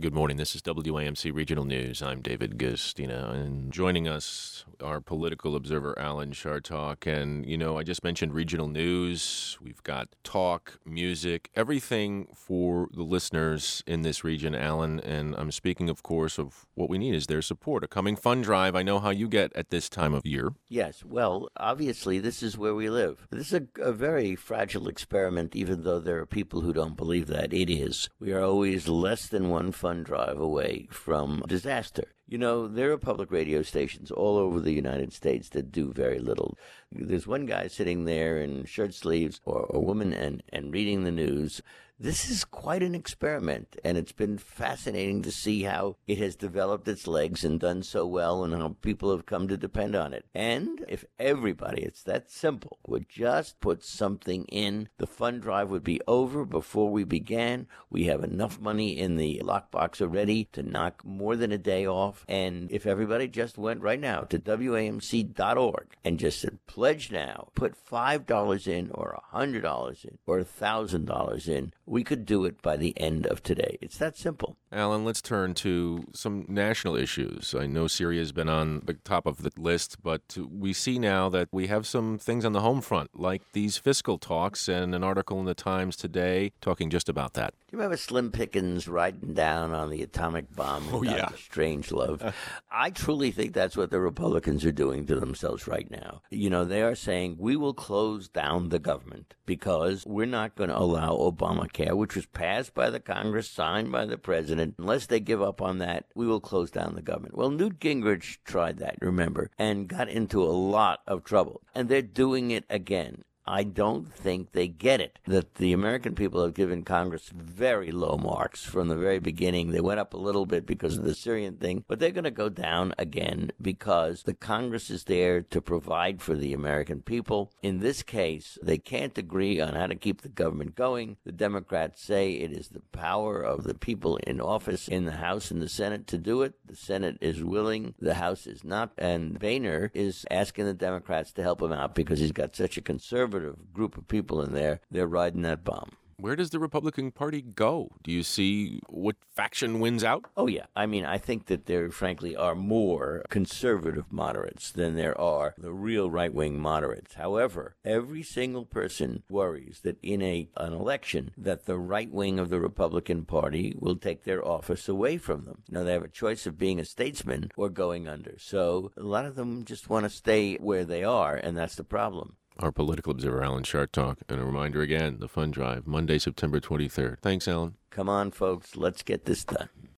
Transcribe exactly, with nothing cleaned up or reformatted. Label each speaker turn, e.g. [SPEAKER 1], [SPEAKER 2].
[SPEAKER 1] Good morning. This is W A M C Regional News. I'm David Gustina, and joining us, our political observer, Alan Chartock. And, you know, I just mentioned regional news. We've got talk, music, everything for the listeners in this region, Alan. And I'm speaking, of course, of what we need is their support. A coming fund drive. I know how you get at this time of year.
[SPEAKER 2] Yes. Well, obviously, this is where we live. This is a, a very fragile experiment, even though there are people who don't believe that. It is. We are always less than one fund drive away from disaster. You know, there are public radio stations all over the United States that do very little. There's one guy sitting there in shirt sleeves or a woman and, and reading the news. This is quite an experiment, and it's been fascinating to see how it has developed its legs and done so well and how people have come to depend on it. And if everybody, it's that simple, would just put something in, the fund drive would be over before we began. We have enough money in the lockbox already to knock more than a day off. And if everybody just went right now to W A M C dot org and just said, pledge now, put five dollars in or one hundred dollars in or one thousand dollars in, we could do it by the end of today. It's that simple.
[SPEAKER 1] Alan, let's turn to some national issues. I know Syria has been on the top of the list, but we see now that we have some things on the home front, like these fiscal talks and an article in the Times today talking just about that.
[SPEAKER 2] Do you remember Slim Pickens riding down on the atomic bomb?
[SPEAKER 1] Oh, yeah.
[SPEAKER 2] Strangelove. I truly think that's what the Republicans are doing to themselves right now. You know, they are saying, we will close down the government because we're not going to allow Obamacare, which was passed by the Congress, signed by the president. Unless they give up on that, we will close down the government. Well, Newt Gingrich tried that, remember, and got into a lot of trouble. And they're doing it again. I don't think they get it, that the American people have given Congress very low marks from the very beginning. They went up a little bit because of the Syrian thing, but they're going to go down again because the Congress is there to provide for the American people. In this case, they can't agree on how to keep the government going. The Democrats say it is the power of the people in office in the House and the Senate to do it. The Senate is willing, the House is not, and Boehner is asking the Democrats to help him out because he's got such a conservative group of people in there. They're riding that bomb.
[SPEAKER 1] Where does the Republican Party go? Do you see what faction wins out?
[SPEAKER 2] Oh, yeah. I mean, I think that there, frankly, are more conservative moderates than there are the real right-wing moderates. However, every single person worries that in a an election that the right wing of the Republican Party will take their office away from them. You know, they have a choice of being a statesman or going under. So a lot of them just want to stay where they are, and that's the problem.
[SPEAKER 1] Our political observer, Alan Chartock. And a reminder again, the fund drive, Monday, September twenty-third. Thanks, Alan.
[SPEAKER 2] Come on, folks. Let's get this done.